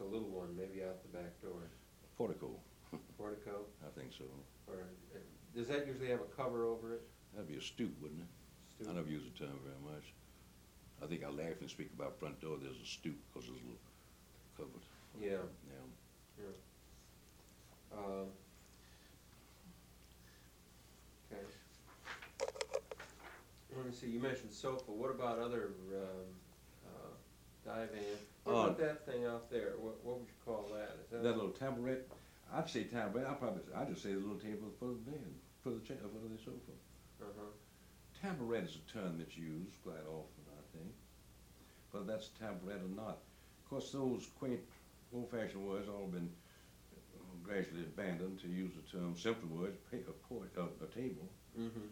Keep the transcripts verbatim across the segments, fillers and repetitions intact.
little one, maybe out the back door. Portico, Portico? I think so. Or, uh, does that usually have a cover over it? That'd be a stoop, wouldn't it? Stoop? I never use the term very much. I think I laugh and speak about front door, there's a stoop, because it's a little covered. Yeah. Yeah. Yeah. Um, Okay. Let me see, you mentioned sofa, what about other, um, uh, divan? What Uh, about that thing out there, what, what would you call that? Is That that, little tabaret, I'd say tabaret, I'd probably, I'd just say the little table for the bed, for the chair, for the sofa. uh-huh, Tabaret is a term that's used quite often, I think, whether that's tabaret or not. Of course, those quaint, old-fashioned words all been uh, gradually abandoned to use the term simple words, pa- a, port, a, a table. mm-hmm.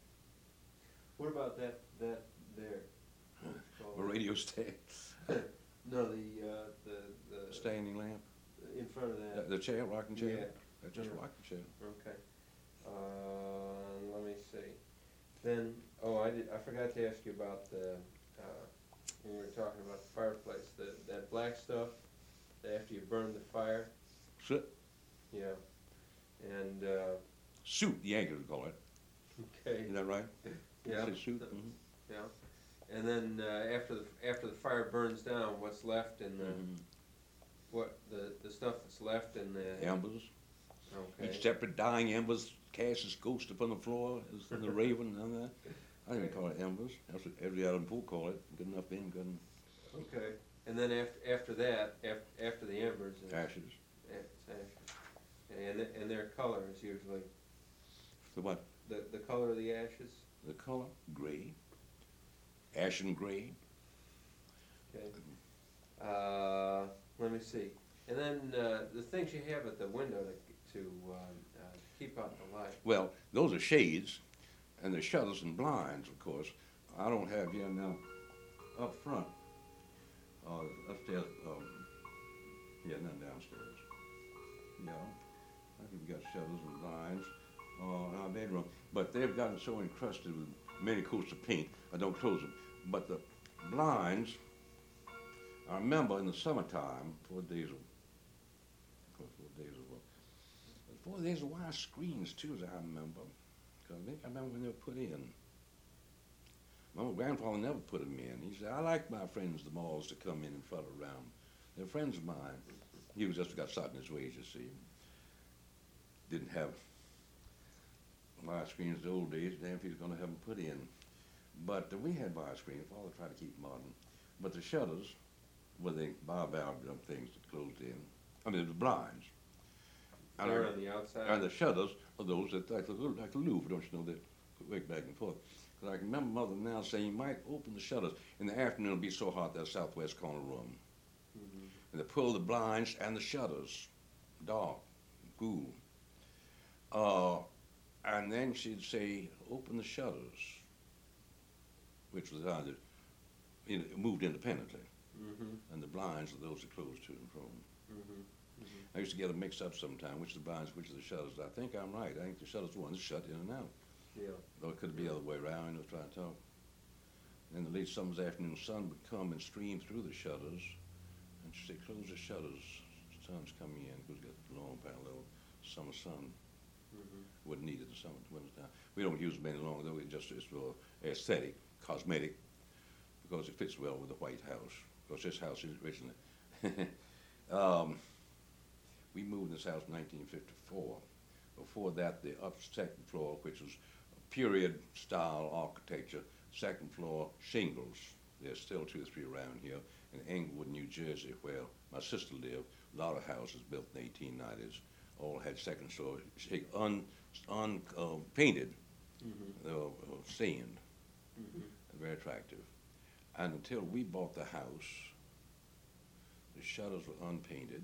What about that, that there? What would you call A radio stand, it? No, the, uh, the, the. standing lamp, In front of the, that, the chair, rocking chair. Yeah. That's just Yeah. rocking chair. okay. Uh, let me see. Then, oh, I did, I forgot to ask you about the, uh, when we were talking about the fireplace, the, that black stuff, that after you burn the fire, Soot, yeah, and, uh, soot, the Yankees would call it. okay, Is that right? yeah, Say soot? Mhm. yeah. And then, uh, after the, after the fire burns down, what's left in the, Mhm. what, the, the stuff that's left in the, Embers, okay. each separate dying embers cast its ghost upon the floor, as in the raven and that. I didn't call it embers, that's what every Adam Poe call it, good enough being, good enough. Okay, and then after, after that, after, after the embers, it's Ashes. it's ashes. And, and their color is usually, The what? the, the color of the ashes, The color, gray, ashen gray. okay. Uh, let me see, and then, uh, the things you have at the window to, to, um, uh, keep out the light. Well, those are shades, and the shutters and blinds, of course. I don't have here now, up front, uh, upstairs, um, yeah, not downstairs. Yeah, I think we got shutters and blinds, uh, in our bedroom, but they've gotten so encrusted with many coats of paint, I don't close them. But the blinds, I remember in the summertime, four days of, four days of, four days of wire screens too, as I remember. Cause I think I remember when they were put in. My grandfather never put them in. He said, I like my friends, the Moors, to come in and fuddle around. They're friends of mine. He was just got set in his ways, you see. Didn't have wire screens the old days, damn if he was gonna have them put in. But uh, we had wire screens, father tried to keep modern. But the shutters were the bar valve things that closed in. I mean, the blinds. And They're I- on the outside? And the shutters are those that, like the, like the Louvre, don't you know, that wake back and forth. Because I can remember mother now saying, you might open the shutters. In the afternoon, it'll be so hot, that southwest corner room. Mhm. And they pull the blinds and the shutters, dark, cool. Uh, and then she'd say, open the shutters, which was how it, it moved independently. Mhm. And the blinds are those that close to and from. Mhm. Mhm. I used to get them mixed up sometime, which are the blinds, which are the shutters. I think I'm right. I think the shutters are the ones that shut in and out. Yeah. Though it could be the other way around, I was trying to talk. And the late summer's afternoon sun would come and stream through the shutters. And she'd say, close the shutters, the sun's coming in, because we got the long parallel summer sun. Mhm. Wouldn't need it in summer, winter time. We don't use them any longer, though. It just is for aesthetic, cosmetic, because it fits well with the White House. Because this house is originally. um, we moved in this house in nineteen fifty-four. Before that, the up second floor, which was period style architecture, second floor shingles. There's still two or three around here. In Englewood, New Jersey, where my sister lived, a lot of houses built in the eighteen nineties all had second floor, un, un, uh, painted, Mhm. uh, uh, sand, Mhm. very attractive. And until we bought the house, the shutters were unpainted,